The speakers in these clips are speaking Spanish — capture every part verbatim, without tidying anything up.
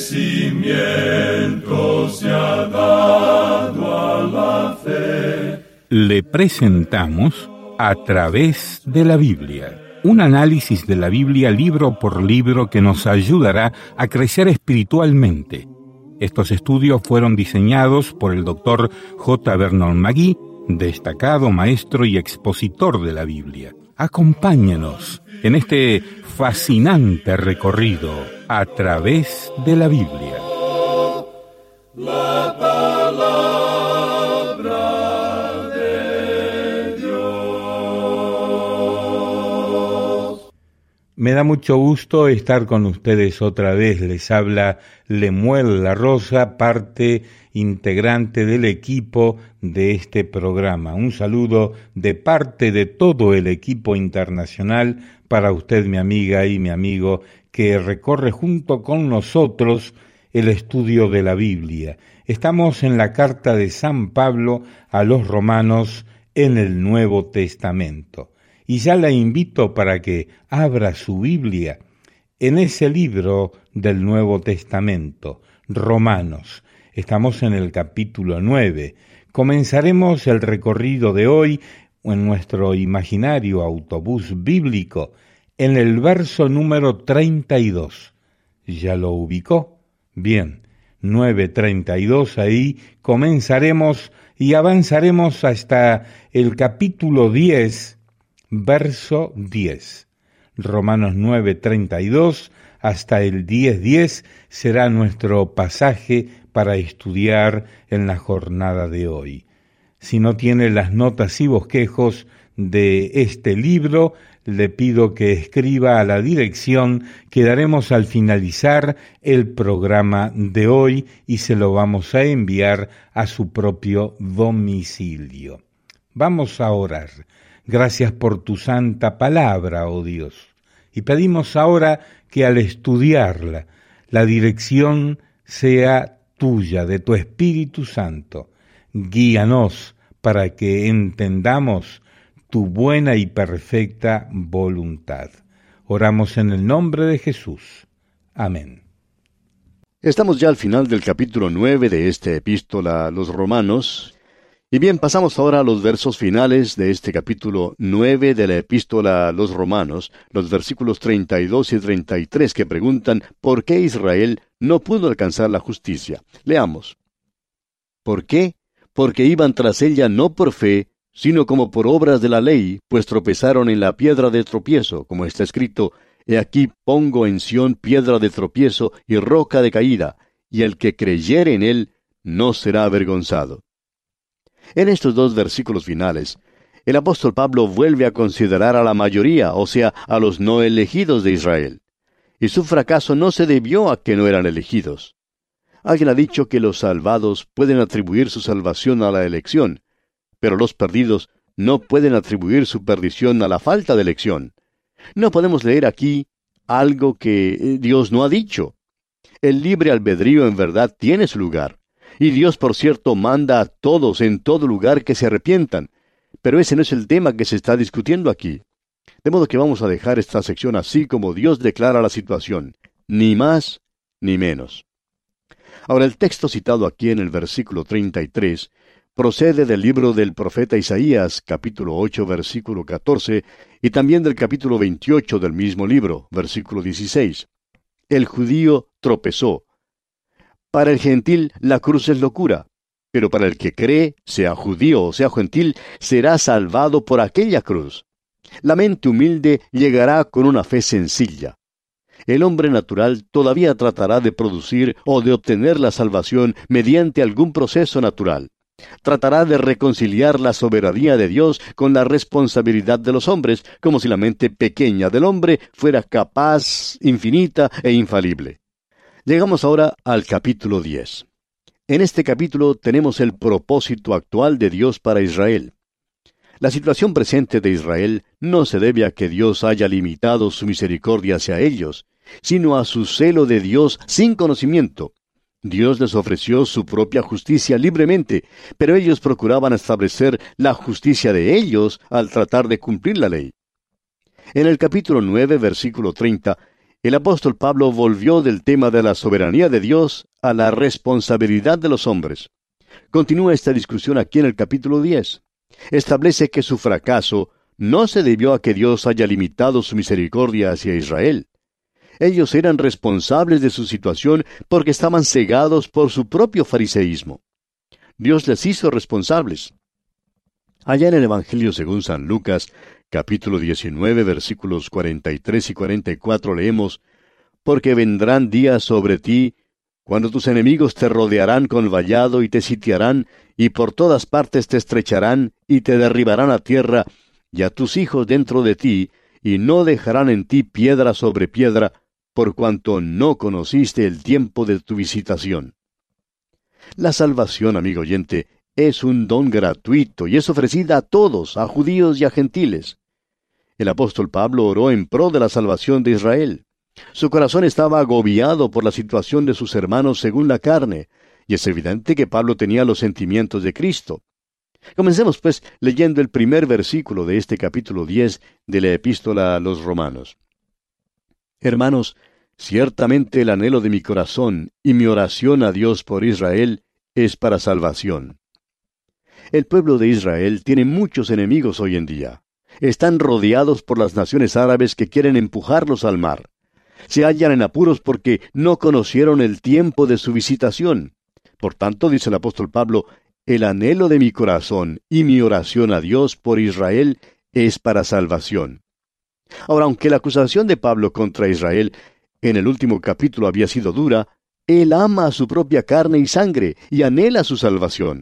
crecimiento se ha dado a la fe. Le presentamos A través de la Biblia, un análisis de la Biblia libro por libro que nos ayudará a crecer espiritualmente. Estos estudios fueron diseñados por el doctor J. Vernon McGee, destacado maestro y expositor de la Biblia. Acompáñenos en este fascinante recorrido a través de la Biblia. La palabra de Dios. Me da mucho gusto estar con ustedes otra vez. Les habla Lemuel La Rosa, parte integrante del equipo de este programa. Un saludo de parte de todo el equipo internacional para usted, mi amiga y mi amigo, que recorre junto con nosotros el estudio de la Biblia. Estamos en la carta de San Pablo a los Romanos en el Nuevo Testamento. Y ya la invito para que abra su Biblia en ese libro del Nuevo Testamento, Romanos. Estamos en el capítulo nueve. Comenzaremos el recorrido de hoy en nuestro imaginario autobús bíblico en el verso número treinta y dos. ¿Ya lo ubicó? Bien, nueve treinta y dos, ahí comenzaremos y avanzaremos hasta el capítulo diez, verso diez. Romanos nueve treinta y dos hasta el diez diez será nuestro pasaje para estudiar en la jornada de hoy. Si no tiene las notas y bosquejos de este libro, le pido que escriba a la dirección que daremos al finalizar el programa de hoy y se lo vamos a enviar a su propio domicilio. Vamos a orar. Gracias por tu santa palabra, oh Dios. Y pedimos ahora que al estudiarla, la dirección sea tuya, de tu Espíritu Santo. Guíanos para que entendamos tu buena y perfecta voluntad. Oramos en el nombre de Jesús. Amén. Estamos ya al final del capítulo nueve de esta epístola a los Romanos. Y bien, pasamos ahora a los versos finales de este capítulo nueve de la epístola a los Romanos, los versículos treinta y dos y treinta y tres que preguntan ¿por qué Israel no pudo alcanzar la justicia? Leamos. ¿Por qué? Porque iban tras ella no por fe, sino como por obras de la ley, pues tropezaron en la piedra de tropiezo, como está escrito, He aquí pongo en Sión piedra de tropiezo y roca de caída, y el que creyere en él no será avergonzado. En estos dos versículos finales, el apóstol Pablo vuelve a considerar a la mayoría, o sea, a los no elegidos de Israel. Y su fracaso no se debió a que no eran elegidos. Alguien ha dicho que los salvados pueden atribuir su salvación a la elección, pero los perdidos no pueden atribuir su perdición a la falta de elección. No podemos leer aquí algo que Dios no ha dicho. El libre albedrío en verdad tiene su lugar. Y Dios, por cierto, manda a todos en todo lugar que se arrepientan. Pero ese no es el tema que se está discutiendo aquí. De modo que vamos a dejar esta sección así como Dios declara la situación. Ni más, ni menos. Ahora, el texto citado aquí en el versículo treinta y tres procede del libro del profeta Isaías, capítulo ocho, versículo catorce, y también del capítulo veintiocho del mismo libro, versículo dieciséis. El judío tropezó. Para el gentil la cruz es locura, pero para el que cree, sea judío o sea gentil, será salvado por aquella cruz. La mente humilde llegará con una fe sencilla. El hombre natural todavía tratará de producir o de obtener la salvación mediante algún proceso natural. Tratará de reconciliar la soberanía de Dios con la responsabilidad de los hombres, como si la mente pequeña del hombre fuera capaz, infinita e infalible. Llegamos ahora al capítulo diez. En este capítulo tenemos el propósito actual de Dios para Israel. La situación presente de Israel no se debe a que Dios haya limitado su misericordia hacia ellos, sino a su celo de Dios sin conocimiento. Dios les ofreció su propia justicia libremente, pero ellos procuraban establecer la justicia de ellos al tratar de cumplir la ley. En el capítulo nueve, versículo treinta, el apóstol Pablo volvió del tema de la soberanía de Dios a la responsabilidad de los hombres. Continúa esta discusión aquí en el capítulo diez. Establece que su fracaso no se debió a que Dios haya limitado su misericordia hacia Israel. Ellos eran responsables de su situación porque estaban cegados por su propio fariseísmo. Dios les hizo responsables. Allá en el Evangelio según San Lucas, capítulo diecinueve, versículos cuarenta y tres y cuarenta y cuatro, leemos: Porque vendrán días sobre ti, cuando tus enemigos te rodearán con vallado y te sitiarán, y por todas partes te estrecharán, y te derribarán a tierra, y a tus hijos dentro de ti, y no dejarán en ti piedra sobre piedra, por cuanto no conociste el tiempo de tu visitación. La salvación, amigo oyente, es un don gratuito y es ofrecida a todos, a judíos y a gentiles. El apóstol Pablo oró en pro de la salvación de Israel. Su corazón estaba agobiado por la situación de sus hermanos según la carne, y es evidente que Pablo tenía los sentimientos de Cristo. Comencemos, pues, leyendo el primer versículo de este capítulo diez de la Epístola a los Romanos. Hermanos, ciertamente el anhelo de mi corazón y mi oración a Dios por Israel es para salvación. El pueblo de Israel tiene muchos enemigos hoy en día. Están rodeados por las naciones árabes que quieren empujarlos al mar. Se hallan en apuros porque no conocieron el tiempo de su visitación. Por tanto, dice el apóstol Pablo, el anhelo de mi corazón y mi oración a Dios por Israel es para salvación. Ahora, aunque la acusación de Pablo contra Israel en el último capítulo había sido dura, él ama a su propia carne y sangre y anhela su salvación.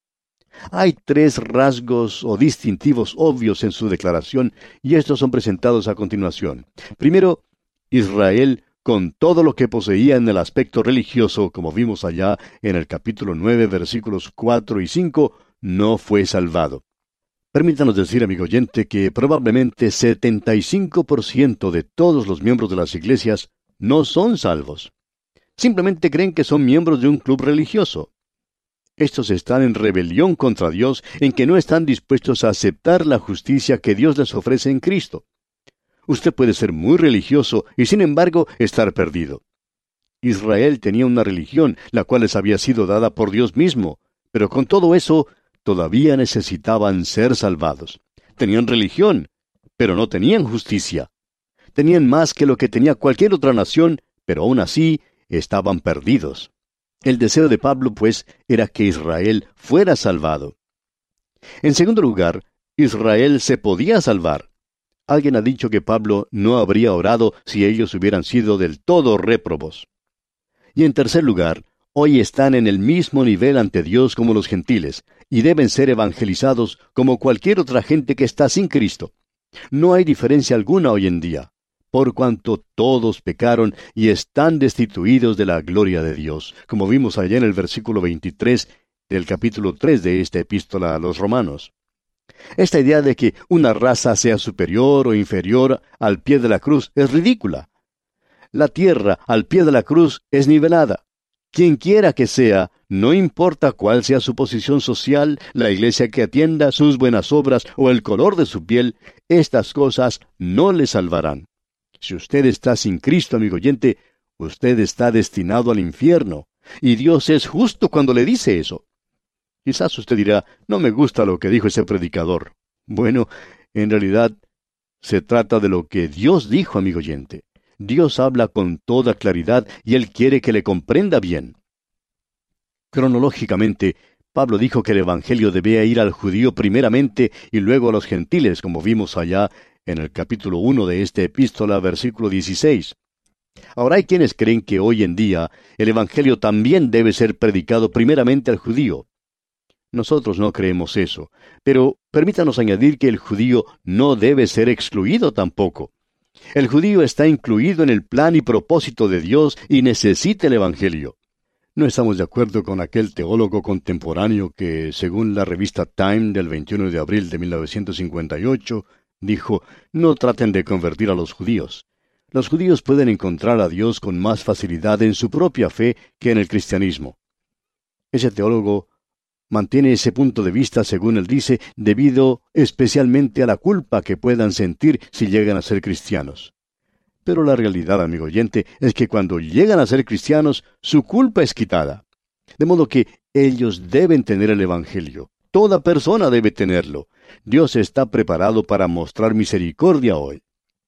Hay tres rasgos o distintivos obvios en su declaración, y estos son presentados a continuación. Primero, Israel, con todo lo que poseía en el aspecto religioso, como vimos allá en el capítulo nueve, versículos cuatro y cinco, no fue salvado. Permítanos decir, amigo oyente, que probablemente setenta y cinco por ciento de todos los miembros de las iglesias no son salvos. Simplemente creen que son miembros de un club religioso. Estos están en rebelión contra Dios, en que no están dispuestos a aceptar la justicia que Dios les ofrece en Cristo. Usted puede ser muy religioso y sin embargo estar perdido. Israel tenía una religión, la cual les había sido dada por Dios mismo, pero con todo eso todavía necesitaban ser salvados. Tenían religión, pero no tenían justicia. Tenían más que lo que tenía cualquier otra nación, pero aún así estaban perdidos. El deseo de Pablo, pues, era que Israel fuera salvado. En segundo lugar, Israel se podía salvar. Alguien ha dicho que Pablo no habría orado si ellos hubieran sido del todo réprobos. Y en tercer lugar, hoy están en el mismo nivel ante Dios como los gentiles, y deben ser evangelizados como cualquier otra gente que está sin Cristo. No hay diferencia alguna hoy en día, por cuanto todos pecaron y están destituidos de la gloria de Dios, como vimos allá en el versículo veintitrés del capítulo tres de esta epístola a los Romanos. Esta idea de que una raza sea superior o inferior al pie de la cruz es ridícula. La tierra al pie de la cruz es nivelada. Quien quiera que sea, no importa cuál sea su posición social, la iglesia que atienda, sus buenas obras o el color de su piel, estas cosas no le salvarán. Si usted está sin Cristo, amigo oyente, usted está destinado al infierno, y Dios es justo cuando le dice eso. Quizás usted dirá, no me gusta lo que dijo ese predicador. Bueno, en realidad, se trata de lo que Dios dijo, amigo oyente. Dios habla con toda claridad y Él quiere que le comprenda bien. Cronológicamente, Pablo dijo que el Evangelio debía ir al judío primeramente y luego a los gentiles, como vimos allá en el capítulo uno de esta epístola, versículo dieciséis. Ahora hay quienes creen que hoy en día el Evangelio también debe ser predicado primeramente al judío. Nosotros no creemos eso, pero permítanos añadir que el judío no debe ser excluido tampoco. El judío está incluido en el plan y propósito de Dios y necesita el Evangelio. No estamos de acuerdo con aquel teólogo contemporáneo que, según la revista Time del veintiuno de abril de mil novecientos cincuenta y ocho, dijo, no traten de convertir a los judíos. Los judíos pueden encontrar a Dios con más facilidad en su propia fe que en el cristianismo. Ese teólogo mantiene ese punto de vista, según él dice, debido especialmente a la culpa que puedan sentir si llegan a ser cristianos. Pero la realidad, amigo oyente, es que cuando llegan a ser cristianos, su culpa es quitada. De modo que ellos deben tener el Evangelio. Toda persona debe tenerlo. Dios está preparado para mostrar misericordia hoy.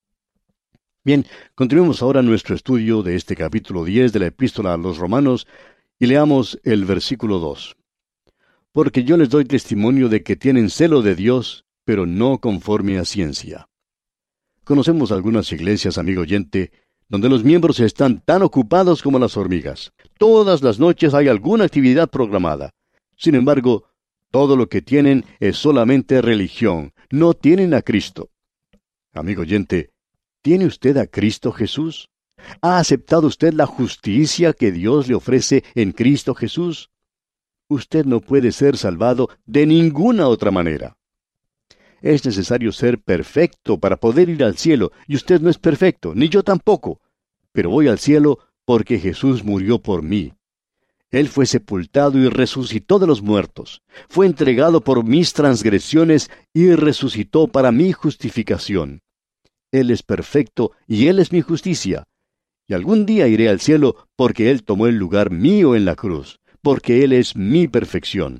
Bien, continuemos ahora nuestro estudio de este capítulo diez de la Epístola a los Romanos y leamos el versículo dos. Porque yo les doy testimonio de que tienen celo de Dios, pero no conforme a ciencia. Conocemos algunas iglesias, amigo oyente, donde los miembros están tan ocupados como las hormigas. Todas las noches hay alguna actividad programada. Sin embargo, todo lo que tienen es solamente religión. No tienen a Cristo. Amigo oyente, ¿tiene usted a Cristo Jesús? ¿Ha aceptado usted la justicia que Dios le ofrece en Cristo Jesús? Usted no puede ser salvado de ninguna otra manera. Es necesario ser perfecto para poder ir al cielo, y usted no es perfecto, ni yo tampoco. Pero voy al cielo porque Jesús murió por mí. Él fue sepultado y resucitó de los muertos. Fue entregado por mis transgresiones y resucitó para mi justificación. Él es perfecto y Él es mi justicia. Y algún día iré al cielo porque Él tomó el lugar mío en la cruz, porque Él es mi perfección.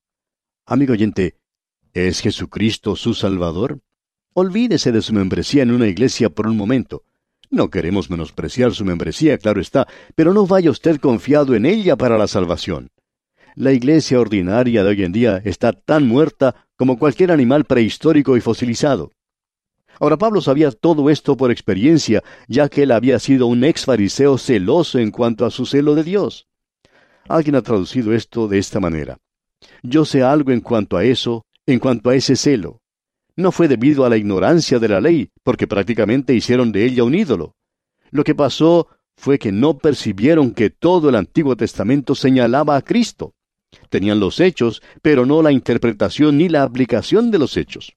Amigo oyente, ¿es Jesucristo su Salvador? Olvídese de su membresía en una iglesia por un momento. No queremos menospreciar su membresía, claro está, pero no vaya usted confiado en ella para la salvación. La iglesia ordinaria de hoy en día está tan muerta como cualquier animal prehistórico y fosilizado. Ahora, Pablo sabía todo esto por experiencia, ya que él había sido un ex fariseo celoso en cuanto a su celo de Dios. Alguien ha traducido esto de esta manera. Yo sé algo en cuanto a eso, en cuanto a ese celo. No fue debido a la ignorancia de la ley, porque prácticamente hicieron de ella un ídolo. Lo que pasó fue que no percibieron que todo el Antiguo Testamento señalaba a Cristo. Tenían los hechos, pero no la interpretación ni la aplicación de los hechos.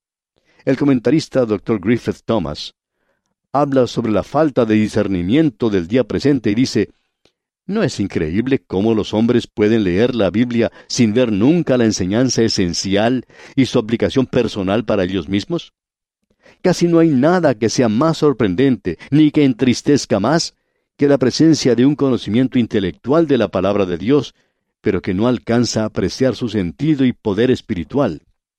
El comentarista doctor Griffith Thomas habla sobre la falta de discernimiento del día presente y dice: ¿no es increíble cómo los hombres pueden leer la Biblia sin ver nunca la enseñanza esencial y su aplicación personal para ellos mismos? Casi no hay nada que sea más sorprendente, ni que entristezca más, que la presencia de un conocimiento intelectual de la palabra de Dios, pero que no alcanza a apreciar su sentido y poder espiritual.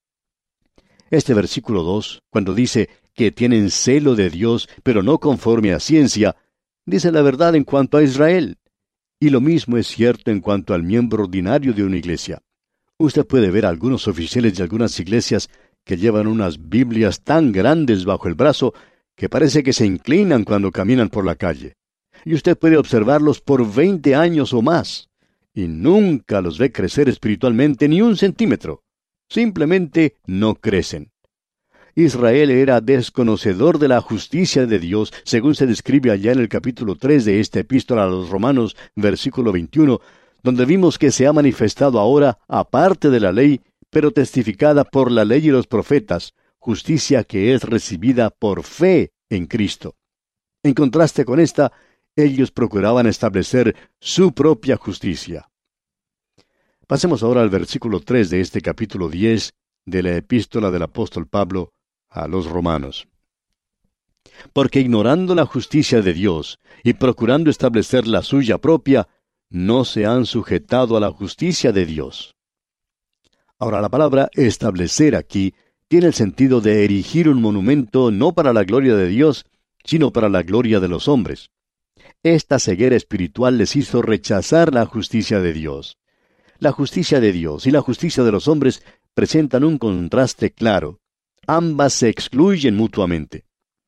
Este versículo dos, cuando dice que tienen celo de Dios, pero no conforme a ciencia, dice la verdad en cuanto a Israel. Y lo mismo es cierto en cuanto al miembro ordinario de una iglesia. Usted puede ver a algunos oficiales de algunas iglesias que llevan unas Biblias tan grandes bajo el brazo que parece que se inclinan cuando caminan por la calle. Y usted puede observarlos por veinte años o más, y nunca los ve crecer espiritualmente ni un centímetro. Simplemente no crecen. Israel era desconocedor de la justicia de Dios, según se describe allá en el capítulo tres de esta epístola a los Romanos, versículo veintiuno, donde vimos que se ha manifestado ahora, aparte de la ley, pero testificada por la ley y los profetas, justicia que es recibida por fe en Cristo. En contraste con esta, ellos procuraban establecer su propia justicia. Pasemos ahora al versículo tres de este capítulo diez de la epístola del apóstol Pablo a los Romanos. Porque ignorando la justicia de Dios y procurando establecer la suya propia, no se han sujetado a la justicia de Dios. Ahora, la palabra establecer aquí tiene el sentido de erigir un monumento no para la gloria de Dios, sino para la gloria de los hombres. Esta ceguera espiritual les hizo rechazar la justicia de Dios. La justicia de Dios y la justicia de los hombres presentan un contraste claro. Ambas se excluyen mutuamente.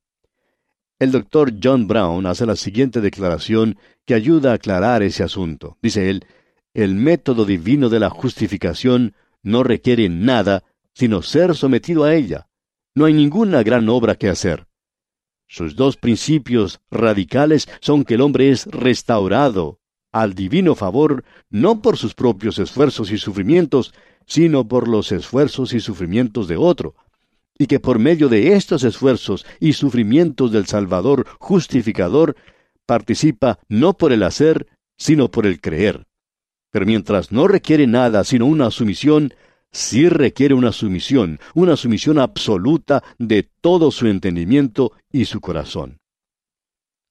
El doctor John Brown hace la siguiente declaración que ayuda a aclarar ese asunto. Dice él: el método divino de la justificación no requiere nada sino ser sometido a ella. No hay ninguna gran obra que hacer. Sus dos principios radicales son que el hombre es restaurado al divino favor no por sus propios esfuerzos y sufrimientos, sino por los esfuerzos y sufrimientos de otro, y que por medio de estos esfuerzos y sufrimientos del Salvador justificador, participa no por el hacer, sino por el creer. Pero mientras no requiere nada sino una sumisión, sí requiere una sumisión, una sumisión absoluta de todo su entendimiento y su corazón.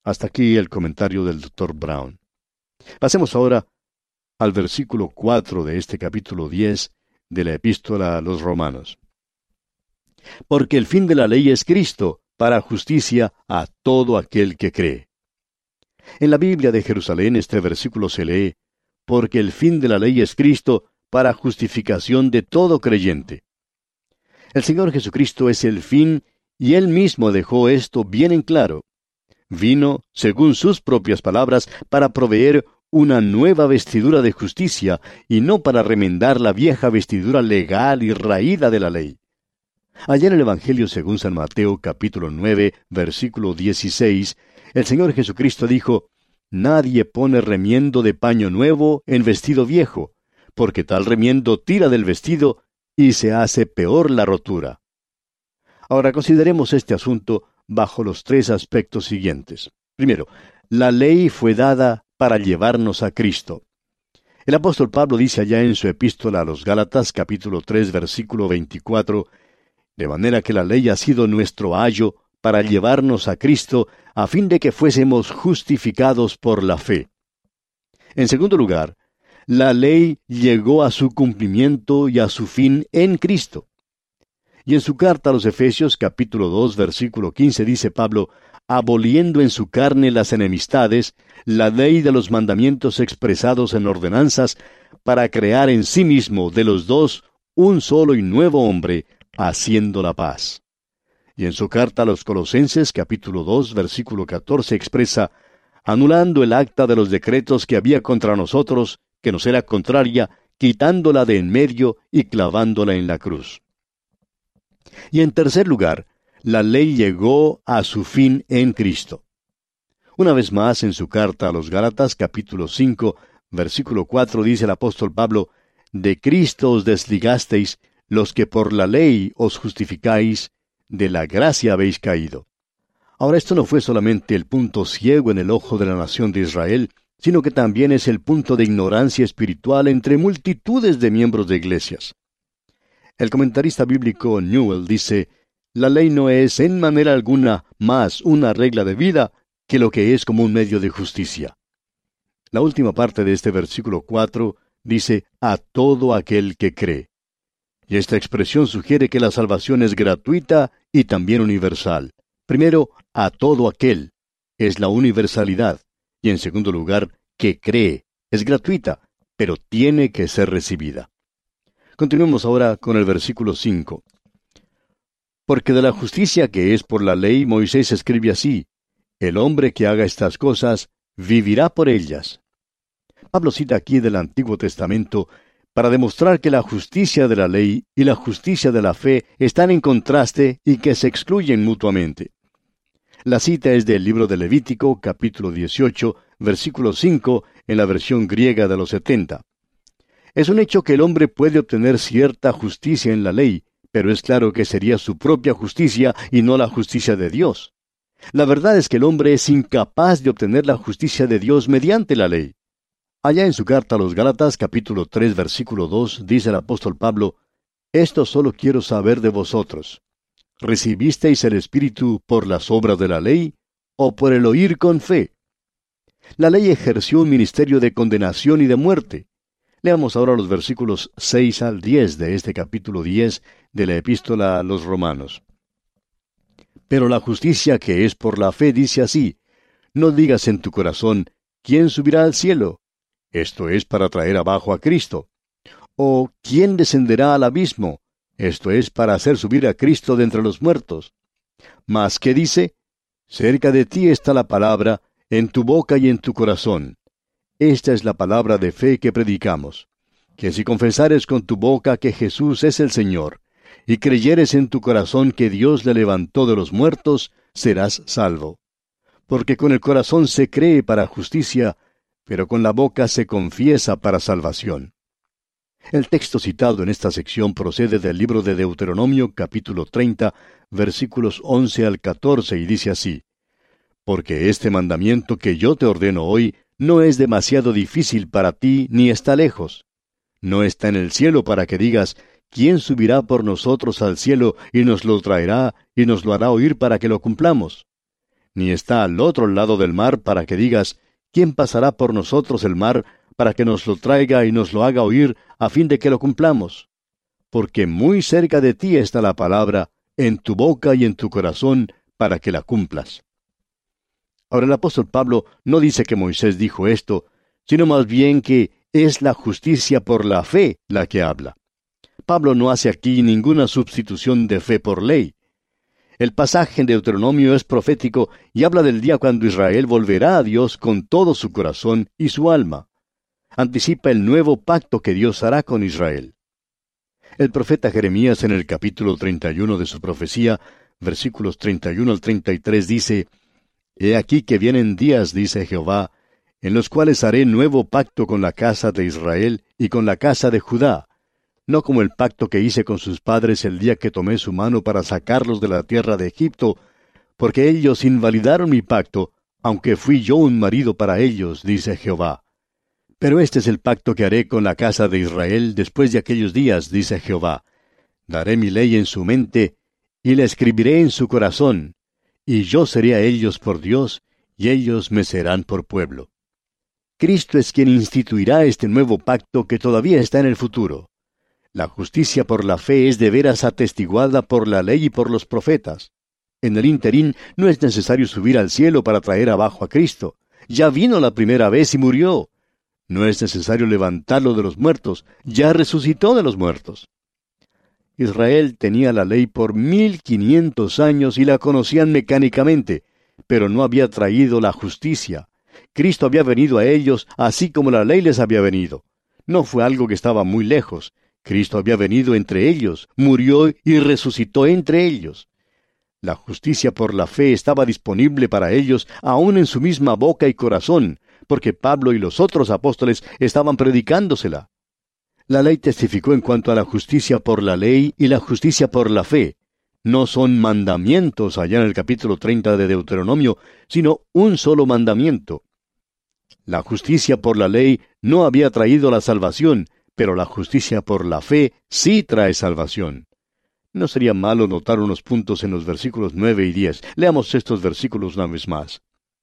Hasta aquí el comentario del doctor Brown. Pasemos ahora al versículo cuatro de este capítulo diez de la Epístola a los Romanos. Porque el fin de la ley es Cristo, para justicia a todo aquel que cree. En la Biblia de Jerusalén este versículo se lee, porque el fin de la ley es Cristo, para justificación de todo creyente. El Señor Jesucristo es el fin, y Él mismo dejó esto bien en claro. Vino, según sus propias palabras, para proveer una nueva vestidura de justicia, y no para remendar la vieja vestidura legal y raída de la ley. Allá en el Evangelio según San Mateo, capítulo nueve, versículo dieciséis, el Señor Jesucristo dijo, «Nadie pone remiendo de paño nuevo en vestido viejo, porque tal remiendo tira del vestido y se hace peor la rotura». Ahora consideremos este asunto bajo los tres aspectos siguientes. Primero, la ley fue dada para llevarnos a Cristo. El apóstol Pablo dice allá en su epístola a los Gálatas, capítulo tres, versículo veinticuatro, «De manera que la ley ha sido nuestro ayo para llevarnos a Cristo, a fin de que fuésemos justificados por la fe». En segundo lugar, la ley llegó a su cumplimiento y a su fin en Cristo. Y en su carta a los Efesios, capítulo dos, versículo quince, dice Pablo, «aboliendo en su carne las enemistades, la ley de los mandamientos expresados en ordenanzas, para crear en sí mismo de los dos un solo y nuevo hombre, haciendo la paz». Y en su carta a los Colosenses, capítulo dos, versículo catorce, expresa, «anulando el acta de los decretos que había contra nosotros, que nos era contraria, quitándola de en medio y clavándola en la cruz». Y en tercer lugar, la ley llegó a su fin en Cristo. Una vez más, en su carta a los Gálatas, capítulo cinco, versículo cuatro, dice el apóstol Pablo, «De Cristo os desligasteis, los que por la ley os justificáis, de la gracia habéis caído». Ahora, esto no fue solamente el punto ciego en el ojo de la nación de Israel, sino que también es el punto de ignorancia espiritual entre multitudes de miembros de iglesias. El comentarista bíblico Newell dice, «La ley no es en manera alguna más una regla de vida que lo que es como un medio de justicia». La última parte de este versículo cuatro dice, «a todo aquel que cree». Y esta expresión sugiere que la salvación es gratuita y también universal. Primero, a todo aquel, es la universalidad. Y en segundo lugar, que cree, es gratuita, pero tiene que ser recibida. Continuemos ahora con el versículo cinco. «Porque de la justicia que es por la ley, Moisés escribe así, el hombre que haga estas cosas, vivirá por ellas». Pablo cita aquí del Antiguo Testamento para demostrar que la justicia de la ley y la justicia de la fe están en contraste y que se excluyen mutuamente. La cita es del libro de Levítico, capítulo dieciocho, versículo cinco, en la versión griega de los setenta. Es un hecho que el hombre puede obtener cierta justicia en la ley, pero es claro que sería su propia justicia y no la justicia de Dios. La verdad es que el hombre es incapaz de obtener la justicia de Dios mediante la ley. Allá en su carta a los Gálatas, capítulo tres, versículo dos, dice el apóstol Pablo, «Esto solo quiero saber de vosotros. ¿Recibisteis el Espíritu por las obras de la ley, o por el oír con fe?» La ley ejerció un ministerio de condenación y de muerte. Leamos ahora los versículos seis al diez de este capítulo diez de la Epístola a los Romanos. «Pero la justicia que es por la fe dice así, no digas en tu corazón, ¿quién subirá al cielo? Esto es para traer abajo a Cristo. O ¿quién descenderá al abismo? Esto es para hacer subir a Cristo de entre los muertos. Mas, ¿qué dice? Cerca de ti está la palabra, en tu boca y en tu corazón. Esta es la palabra de fe que predicamos, que si confesares con tu boca que Jesús es el Señor, y creyeres en tu corazón que Dios le levantó de los muertos, serás salvo. Porque con el corazón se cree para justicia, pero con la boca se confiesa para salvación». El texto citado en esta sección procede del libro de Deuteronomio, capítulo treinta, versículos once al catorce, y dice así, «Porque este mandamiento que yo te ordeno hoy no es demasiado difícil para ti, ni está lejos. No está en el cielo para que digas, ¿quién subirá por nosotros al cielo y nos lo traerá y nos lo hará oír para que lo cumplamos? ni está al otro lado del mar para que digas, ¿quién pasará por nosotros el mar para que nos lo traiga y nos lo haga oír a fin de que lo cumplamos? Porque muy cerca de ti está la palabra, en tu boca y en tu corazón, para que la cumplas. Ahora el apóstol Pablo no dice que Moisés dijo esto, sino más bien que es la justicia por la fe la que habla. Pablo no hace aquí ninguna sustitución de fe por ley. El pasaje en Deuteronomio es profético y habla del día cuando Israel volverá a Dios con todo su corazón y su alma. Anticipa el nuevo pacto que Dios hará con Israel. El profeta Jeremías en el capítulo treinta y uno de su profecía, versículos treinta y uno al treinta y tres dice, He aquí que vienen días, dice Jehová, en los cuales haré nuevo pacto con la casa de Israel y con la casa de Judá, no como el pacto que hice con sus padres el día que tomé su mano para sacarlos de la tierra de Egipto, porque ellos invalidaron mi pacto, aunque fui yo un marido para ellos, dice Jehová. Pero este es el pacto que haré con la casa de Israel después de aquellos días, dice Jehová. Daré mi ley en su mente, y la escribiré en su corazón, y yo seré a ellos por Dios, y ellos me serán por pueblo. Cristo es quien instituirá este nuevo pacto que todavía está en el futuro. La justicia por la fe es de veras atestiguada por la ley y por los profetas. En el interín no es necesario subir al cielo para traer abajo a Cristo. Ya vino la primera vez y murió. No es necesario levantarlo de los muertos. Ya resucitó de los muertos. Israel tenía la ley por mil quinientos años y la conocían mecánicamente, pero no había traído la justicia. Cristo había venido a ellos así como la ley les había venido. No fue algo que estaba muy lejos. Cristo había venido entre ellos, murió y resucitó entre ellos. La justicia por la fe estaba disponible para ellos aún en su misma boca y corazón, porque Pablo y los otros apóstoles estaban predicándosela. La ley testificó en cuanto a la justicia por la ley y la justicia por la fe. No son mandamientos allá en el capítulo treinta de Deuteronomio, sino un solo mandamiento. La justicia por la ley no había traído la salvación, pero la justicia por la fe sí trae salvación. No sería malo notar unos puntos en los versículos nueve y diez. Leamos estos versículos una vez más.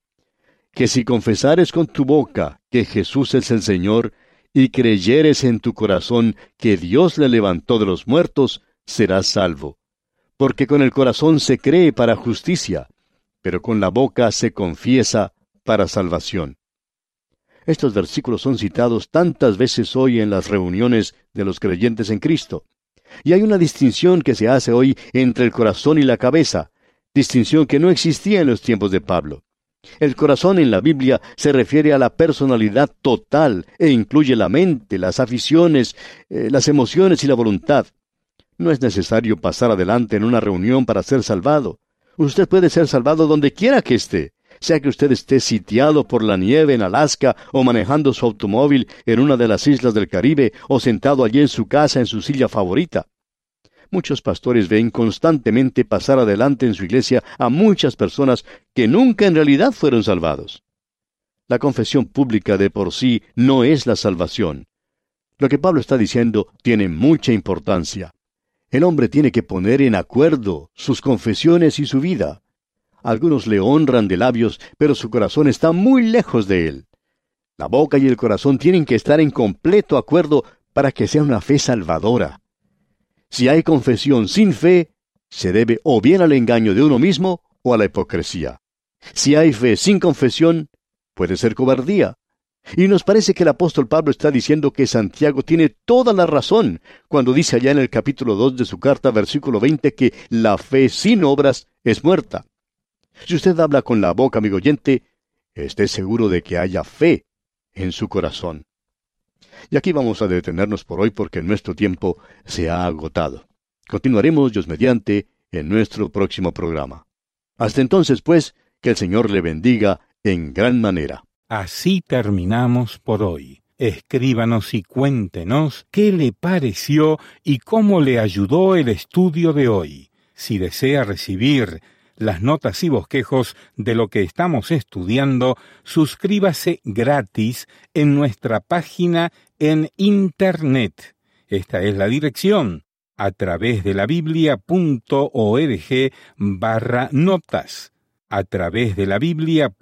Que si confesares con tu boca que Jesús es el Señor, y creyeres en tu corazón que Dios le levantó de los muertos, serás salvo. Porque con el corazón se cree para justicia, pero con la boca se confiesa para salvación. Estos versículos son citados tantas veces hoy en las reuniones de los creyentes en Cristo. Y hay una distinción que se hace hoy entre el corazón y la cabeza, distinción que no existía en los tiempos de Pablo. El corazón en la Biblia se refiere a la personalidad total e incluye la mente, las aficiones, eh, las emociones y la voluntad. No es necesario pasar adelante en una reunión para ser salvado. Usted puede ser salvado donde quiera que esté. Sea que usted esté sitiado por la nieve en Alaska, o manejando su automóvil en una de las islas del Caribe, o sentado allí en su casa en su silla favorita. Muchos pastores ven constantemente pasar adelante en su iglesia a muchas personas que nunca en realidad fueron salvados. La confesión pública de por sí no es la salvación. Lo que Pablo está diciendo tiene mucha importancia. El hombre tiene que poner en acuerdo sus confesiones y su vida. Algunos le honran de labios, pero su corazón está muy lejos de él. La boca y el corazón tienen que estar en completo acuerdo para que sea una fe salvadora. Si hay confesión sin fe, se debe o bien al engaño de uno mismo o a la hipocresía. Si hay fe sin confesión, puede ser cobardía. Y nos parece que el apóstol Pablo está diciendo que Santiago tiene toda la razón cuando dice allá en el capítulo dos de su carta, versículo veinte, que la fe sin obras es muerta. Si usted habla con la boca, amigo oyente, esté seguro de que haya fe en su corazón. Y aquí vamos a detenernos por hoy porque nuestro tiempo se ha agotado. Continuaremos, Dios mediante, en nuestro próximo programa. Hasta entonces, pues, que el Señor le bendiga en gran manera. Así terminamos por hoy. Escríbanos y cuéntenos qué le pareció y cómo le ayudó el estudio de hoy. Si desea recibir las notas y bosquejos de lo que estamos estudiando, suscríbase gratis en nuestra página en Internet. Esta es la dirección, a través de la biblia punto org barra notas. a través de la biblia.org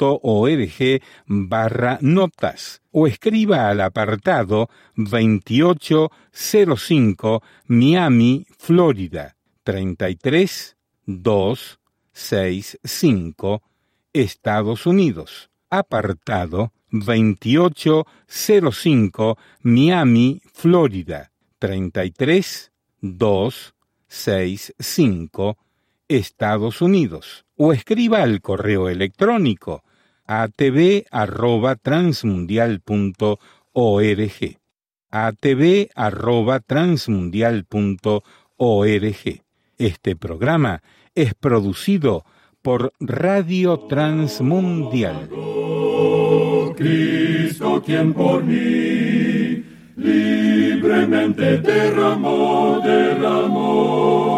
barra notas o escriba al apartado veintiocho cero cinco Miami, Florida, treinta y tres mil doscientos sesenta y cinco, Estados Unidos. Apartado veintiocho cero cinco Miami, Florida, treinta y tres mil doscientos sesenta y cinco, Estados Unidos. O escriba al correo electrónico a t v arroba transmundial punto org. a t v arroba transmundial punto org. Este programa es producido por Radio Transmundial. Oh, Cristo, quien por mí libremente derramó,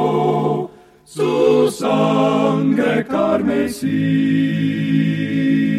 derramó su sangre carmesí.